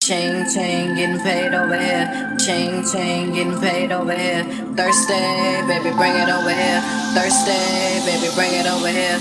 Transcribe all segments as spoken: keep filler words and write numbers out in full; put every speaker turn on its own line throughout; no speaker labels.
Ching ching, getting paid over here. Ching ching, getting paid over here. Thirsty, baby, bring it over here. Thirsty, baby, bring it over here.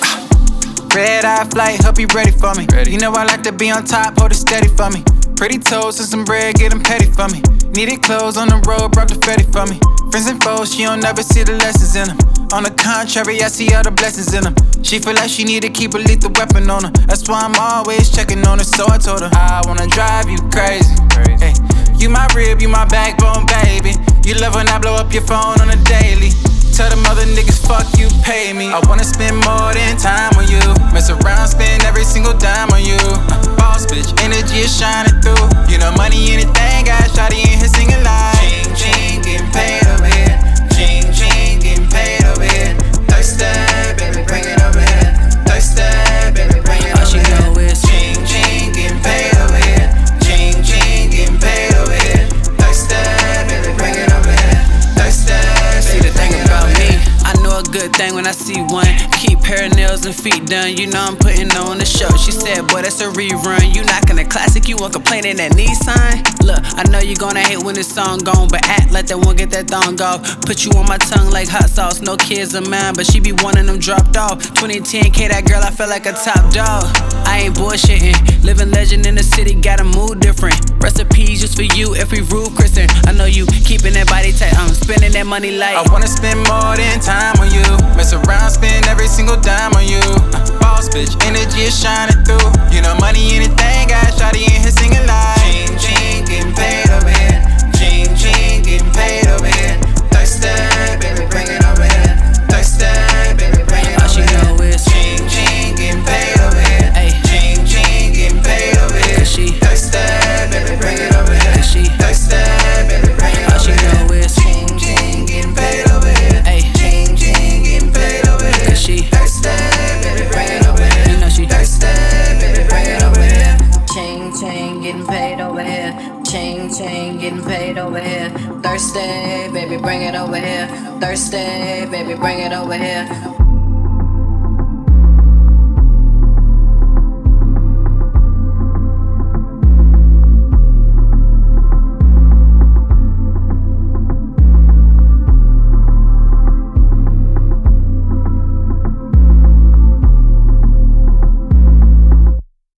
Red eye flight, hope you ready for me. Ready. You know I like to be on top, hold it steady for me. Pretty toes and some bread, getting petty for me. Needed clothes on the road, brought the Fetty for me. Friends and foes, she don't never see the lessons in them. On the contrary, I see all the blessings in them. She feel like she need to keep a lethal weapon on her. That's why I'm always checking on her, so I told her I wanna drive you crazy. Hey, you my rib, you my backbone, baby. You love when I blow up your phone on a daily. Tell them other niggas, fuck you, pay me. I wanna spend more than time on you. Mess around, spend every single dime on you. uh, Boss bitch, energy is shining through. You know money, anything, got shawty in here singing like ching ching, getting paid over here. Ching ching, getting paid over here. Thirsty, baby, bring it over here. Thirsty, baby, bring it over here. All she know is ching ching, getting paid over here. Ching ching, getting paid over here. Thirsty, baby, bring it over here. Thirsty.
See the thing about me, I know a good thing when I see one. Keep hair, nails, and feet done. You know I'm putting on the show. She said, boy, that's a rerun. You knocking a classic, you want complaining that Nissan? Look, I know you gonna hate when this song gone, but act like that one get that thong off. Put you on my tongue like hot sauce. No kids of mine, but she be wanting them dropped off. twenty ten K, that girl, I feel like a top dog. I ain't bullshitting. Living legend in the city, gotta move different. Recipes just for you if we rule Kristen. I know you keeping that body tight. I'm spending that money like
I wanna spend more than time on you. Mess around, spend every single dime on you. uh, Boss bitch, energy is shining through. You know money, anything, got shawty in here singing like ching ching, getting paid over here. Ching ching, getting paid over here. Thirsty, baby, bring it over here. Thirsty, baby, bring it
all
over
she
here.
know is
ching ching, getting paid over here.
Ay.
Ching ching, getting paid over here.
Cause she
thirsty, baby, bring it over here.
Cause she
thirsty, baby, bring it
all
over
she
here.
know is
Ching ching, getting paid over here.
Ay.
Ching ching, getting paid over here.
Cause she
thirsty, baby, bring it over here.
You know she
thirsty, baby, bring it over here.
Ching ching, getting paid over here. Ching ching, getting paid over here. Thirsty, baby, bring it over here. Thirsty, baby, bring it over here.